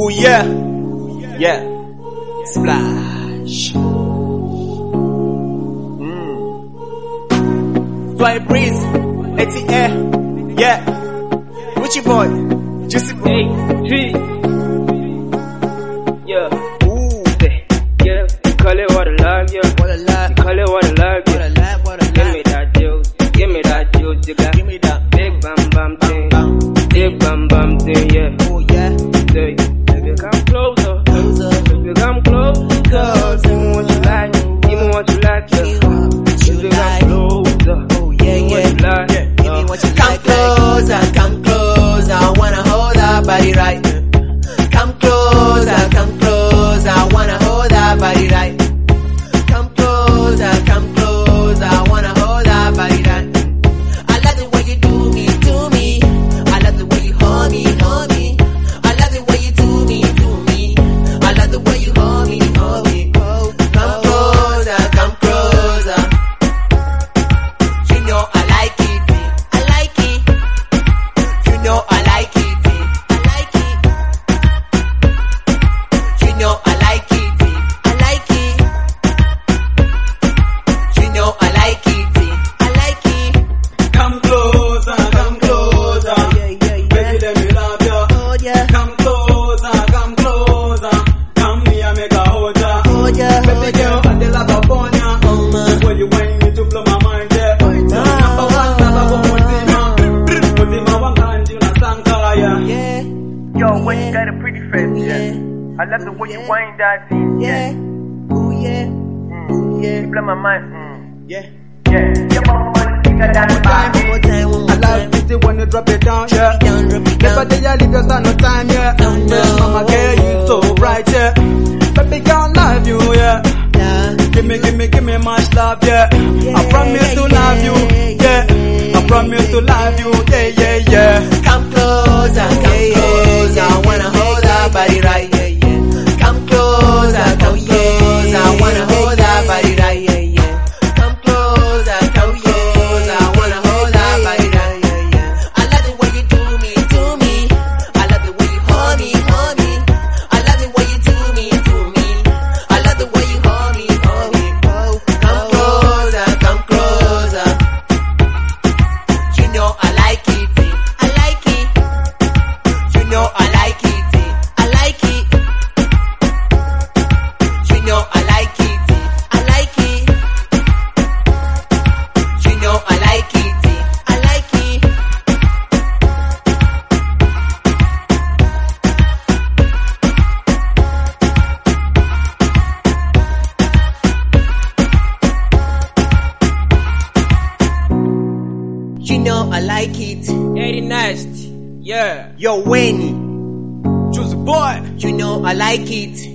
Oh yeah, yeah, splash. Fly breeze, ATL, yeah. Gucci boy, Juicy boy. Yeah. Ooh, Yeah, you call it what a love, yeah. what a lot, You call it what a love, what yeah. a lot, what a Give lot. me that juice, give me that juice, you got Give me that big bam bam thing, bam. big bam bam thing, yeah. Oh yeah, Say, baby, come closer, closer, baby, come closer. closer. Give me what you like, give me what you like, Give me yeah. what you Baby, like. come closer, Oh yeah, give me what yeah. you like, Give me what you like. Come closer, I wanna hold that body right. Come closer, I wanna hold that body right. Come closer, I wanna hold that body right. I love the way you do me. I love the way you hold me. I love the way you do me. I love the way you hold me. Oh, come closer. You know I like it. You know I like it. You know I like it. You know I like it. Come closer, baby, let me love you. Oh yeah. Come closer, come here, make a hold ya. Oh yeah. Baby girl, I dey love upon ya. The way you whine me to blow my mind, yeah. Number one, Mutima wanganji unasankaya. Yeah. Yo, when you got a pretty face, yeah. I love the way you wind that thing, Yeah. Oh yeah. You blow my mind, Yeah. yeah. Your mama bigger than One Barbie. more time. I love it when you drop it down, yeah. Drop it Never down. did I leave you stand no time, yeah. Oh, no. Mama girl, you so bright, yeah. Baby girl, love you, yeah. Yeah. Give me much love, yeah. I promise to love you, yeah. I promise to love you, yeah. Come closer, I wanna hold that body right. Come closer, I wanna hold that body right. Come closer, I wanna hold that body right. I love the way you do me. I love the way you hold me. I love the way you do me. I love the way you hold me. Come closer. You know I like it. You know I like it. You know I like it. You know I like it. You know I like it. Very nasty, yeah. Yo, Winnie. You know I like it.